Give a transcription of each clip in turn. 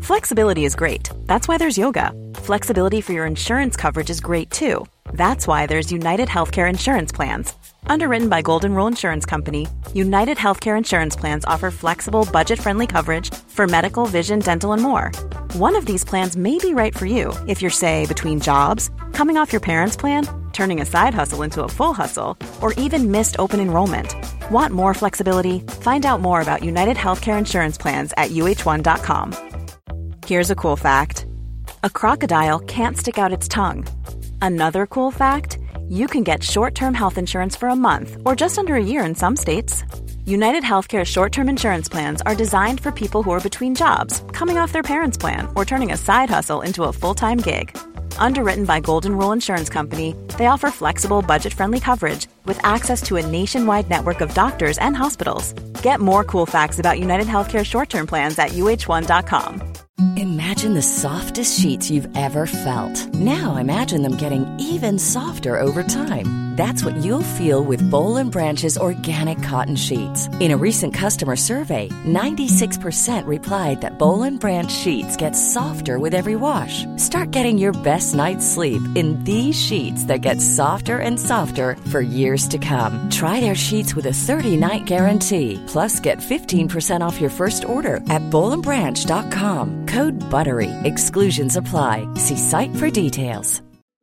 Flexibility is great. That's why there's yoga. Flexibility for your insurance coverage is great too. That's why there's United Healthcare Insurance Plans. Underwritten by Golden Rule Insurance Company, United Healthcare Insurance Plans offer flexible, budget-friendly coverage for medical, vision, dental, and more. One of these plans may be right for you if you're, say, between jobs, coming off your parents' plan, turning a side hustle into a full hustle, or even missed open enrollment. Want more flexibility? Find out more about United Healthcare Insurance Plans at uh1.com. Here's a cool fact. A crocodile can't stick out its tongue. Another cool fact, you can get short-term health insurance for a month or just under a year in some states. United Healthcare short-term insurance plans are designed for people who are between jobs, coming off their parents' plan, or turning a side hustle into a full-time gig. Underwritten by Golden Rule Insurance Company, they offer flexible, budget-friendly coverage with access to a nationwide network of doctors and hospitals. Get more cool facts about United Healthcare short-term plans at uh1.com. Imagine the softest sheets you've ever felt. Now imagine them getting even softer over time. That's what you'll feel with Boll & Branch's organic cotton sheets. In a recent customer survey, 96% replied that Boll & Branch sheets get softer with every wash. Start getting your best night's sleep in these sheets that get softer and softer for years to come. Try their sheets with a 30-night guarantee. Plus, get 15% off your first order at bollandbranch.com. Code BUTTERY. Exclusions apply. See site for details.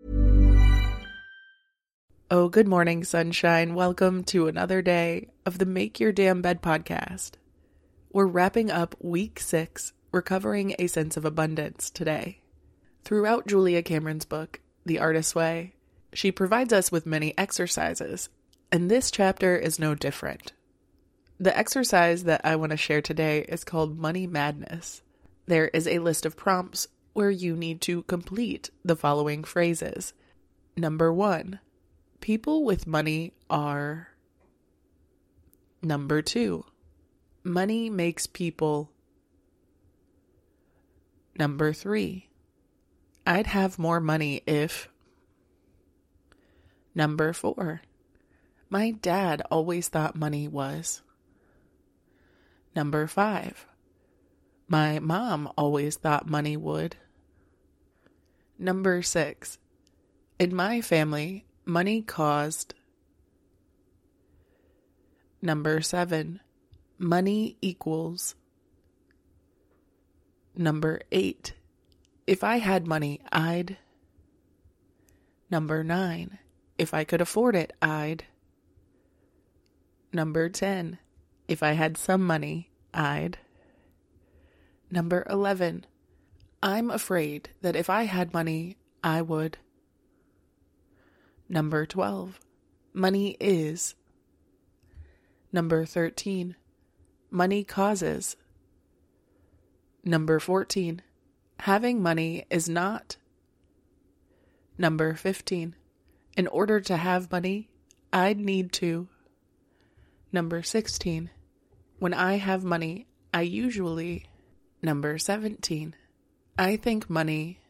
Oh, good morning, sunshine. Welcome to another day of the Make Your Damn Bed podcast. We're wrapping up week 6, recovering a sense of abundance today. Throughout Julia Cameron's book, The Artist's Way, she provides us with many exercises, and this chapter is no different. The exercise that I want to share today is called Money Madness. There is a list of prompts where you need to complete the following phrases. Number 1. People with money are. Number 2. Money makes people. Number 3. I'd have more money if. Number 4. My dad always thought money was. Number 5. My mom always thought money would. Number 6. In my family, money caused. Number 7. Money equals. Number 8. If I had money, I'd. Number 9. If I could afford it, I'd. Number 10. If I had some money, I'd. Number 11. I'm afraid that if I had money, I would. Number 12. Money is. Number 13. Money causes. Number 14. Having money is not. Number 15. In order to have money, I'd need to. Number 16. When I have money, I usually. Number 17. I think money.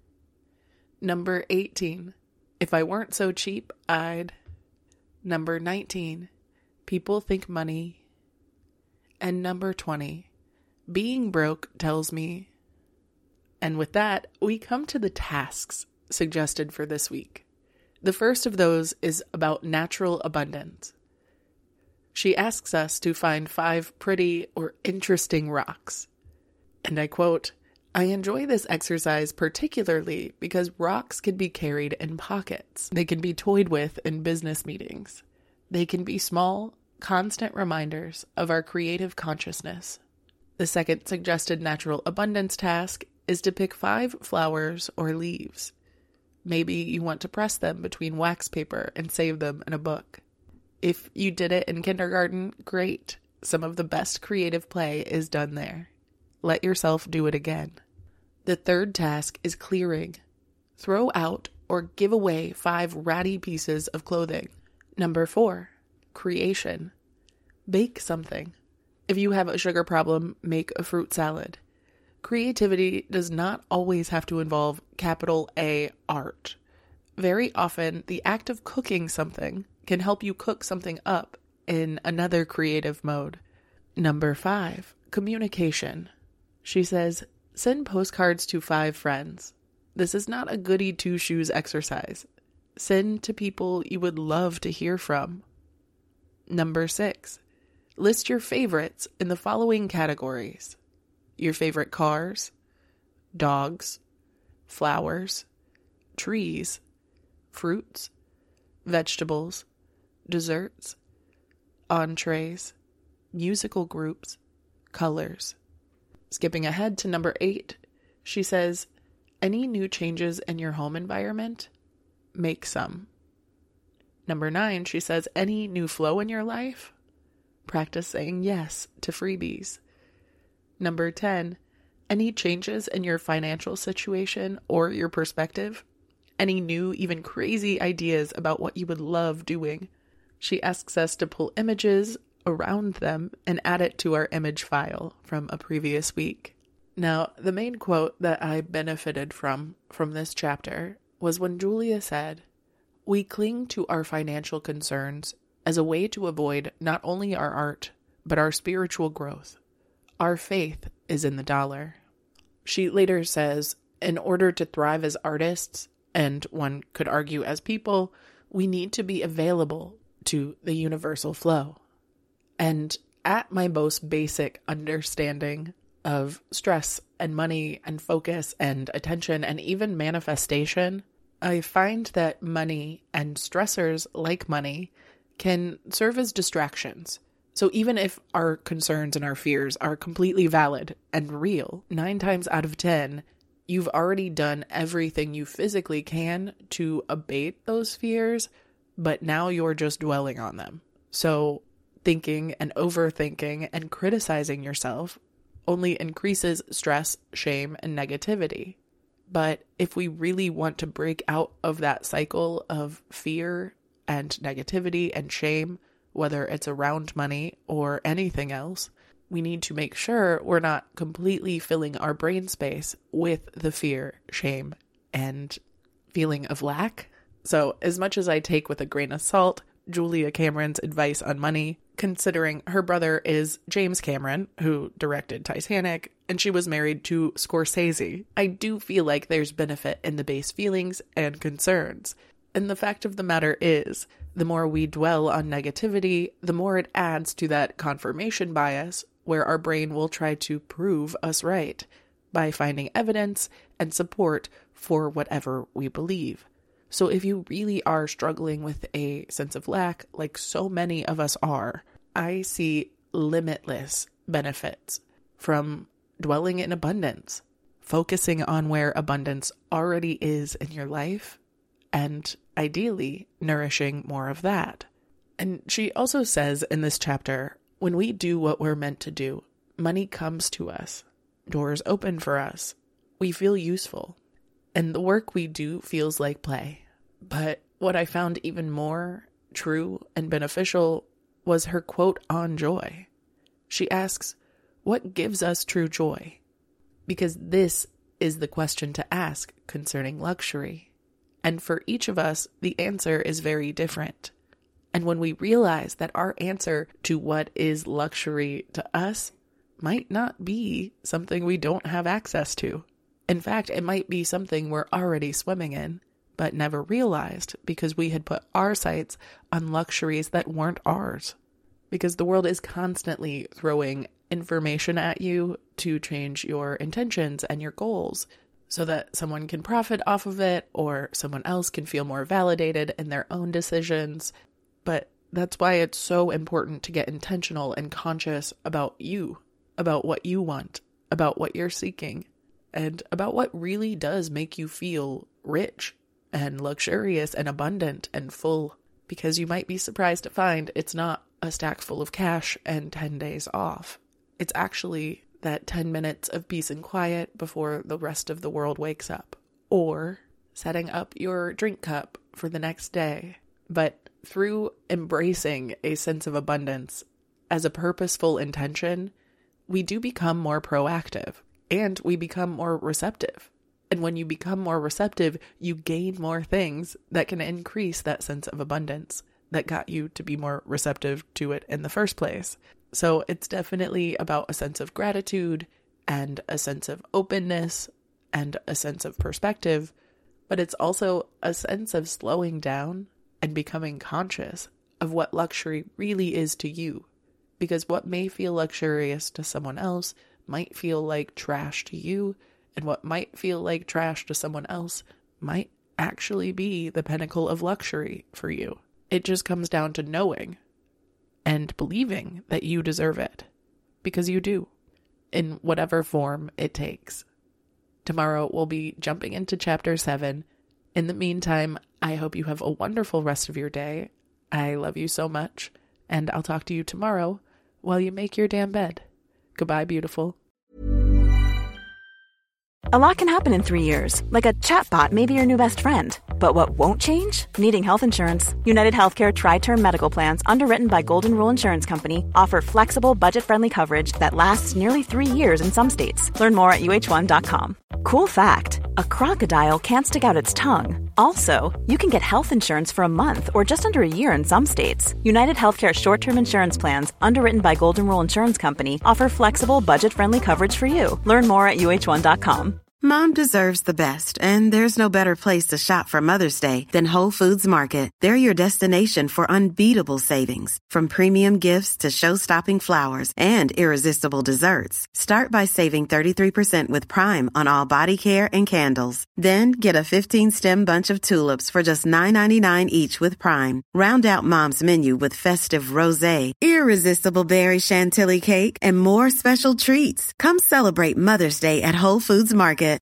Number 18. If I weren't so cheap, I'd. Number 19. People think money. And number 20. Being broke tells me. And with that, we come to the tasks suggested for this week. The first of those is about natural abundance. She asks us to find 5 pretty or interesting rocks. And I quote, I enjoy this exercise particularly because rocks can be carried in pockets. They can be toyed with in business meetings. They can be small, constant reminders of our creative consciousness. The second suggested natural abundance task is to pick 5 flowers or leaves. Maybe you want to press them between wax paper and save them in a book. If you did it in kindergarten, great. Some of the best creative play is done there. Let yourself do it again. The third task is clearing. Throw out or give away 5 ratty pieces of clothing. Number 4, creation. Bake something. If you have a sugar problem, make a fruit salad. Creativity does not always have to involve capital A art. Very often, the act of cooking something can help you cook something up in another creative mode. Number 5, communication. She says, Send postcards to 5 friends. This is not a goody two-shoes exercise. Send to people you would love to hear from. Number 6. List your favorites in the following categories: your favorite cars, dogs, flowers, trees, fruits, vegetables, desserts, entrees, musical groups, colors. Skipping ahead to number 8, she says, any new changes in your home environment? Make some. Number 9, she says, any new flow in your life? Practice saying yes to freebies. Number 10, any changes in your financial situation or your perspective? Any new, even crazy ideas about what you would love doing? She asks us to pull images around them and add it to our image file from a previous week. Now, the main quote that I benefited from this chapter was when Julia said, "We cling to our financial concerns as a way to avoid not only our art, but our spiritual growth. Our faith is in the dollar." She later says, in order to thrive as artists, and one could argue as people, we need to be available to the universal flow. And at my most basic understanding of stress and money and focus and attention and even manifestation, I find that money and stressors like money can serve as distractions. So even if our concerns and our fears are completely valid and real, 9 times out of 10, you've already done everything you physically can to abate those fears, but now you're just dwelling on them. So thinking and overthinking and criticizing yourself only increases stress, shame, and negativity. But if we really want to break out of that cycle of fear and negativity and shame, whether it's around money or anything else, we need to make sure we're not completely filling our brain space with the fear, shame, and feeling of lack. So as much as I take with a grain of salt Julia Cameron's advice on money, considering her brother is James Cameron, who directed Titanic, and she was married to Scorsese, I do feel like there's benefit in the base feelings and concerns. And the fact of the matter is, the more we dwell on negativity, the more it adds to that confirmation bias, where our brain will try to prove us right by finding evidence and support for whatever we believe. So if you really are struggling with a sense of lack, like so many of us are, I see limitless benefits from dwelling in abundance, focusing on where abundance already is in your life, and ideally nourishing more of that. And she also says in this chapter, when we do what we're meant to do, money comes to us, doors open for us, we feel useful, and the work we do feels like play. But what I found even more true and beneficial was her quote on joy. She asks, what gives us true joy? Because this is the question to ask concerning luxury. And for each of us, the answer is very different. And when we realize that our answer to what is luxury to us might not be something we don't have access to. In fact, it might be something we're already swimming in, but never realized because we had put our sights on luxuries that weren't ours. Because the world is constantly throwing information at you to change your intentions and your goals so that someone can profit off of it or someone else can feel more validated in their own decisions. But that's why it's so important to get intentional and conscious about you, about what you want, about what you're seeking, and about what really does make you feel rich and luxurious and abundant and full, because you might be surprised to find it's not a stack full of cash and 10 days off. It's actually that 10 minutes of peace and quiet before the rest of the world wakes up, or setting up your drink cup for the next day. But through embracing a sense of abundance as a purposeful intention, we do become more proactive and we become more receptive. And when you become more receptive, you gain more things that can increase that sense of abundance that got you to be more receptive to it in the first place. So it's definitely about a sense of gratitude and a sense of openness and a sense of perspective, but it's also a sense of slowing down and becoming conscious of what luxury really is to you. Because what may feel luxurious to someone else might feel like trash to you, and what might feel like trash to someone else might actually be the pinnacle of luxury for you. It just comes down to knowing and believing that you deserve it, because you do, in whatever form it takes. Tomorrow we'll be jumping into chapter 7. In the meantime, I hope you have a wonderful rest of your day. I love you so much, and I'll talk to you tomorrow while you make your damn bed. Goodbye, beautiful. A lot can happen in 3 years, like a chatbot may be your new best friend. But what won't change? Needing health insurance. United Healthcare Tri-Term Medical Plans, underwritten by Golden Rule Insurance Company, offer flexible, budget-friendly coverage that lasts nearly 3 years in some states. Learn more at uh1.com. Cool fact, a crocodile can't stick out its tongue. Also, you can get health insurance for a month or just under a year in some states. United Healthcare short-term insurance plans, underwritten by Golden Rule Insurance Company, offer flexible, budget-friendly coverage for you. Learn more at uh1.com. Mom deserves the best, and there's no better place to shop for Mother's Day than Whole Foods Market. They're your destination for unbeatable savings, from premium gifts to show-stopping flowers and irresistible desserts. Start by saving 33% with Prime on all body care and candles. Then get a 15-stem bunch of tulips for just $9.99 each with Prime. Round out Mom's menu with festive rosé, irresistible berry chantilly cake, and more special treats. Come celebrate Mother's Day at Whole Foods Market.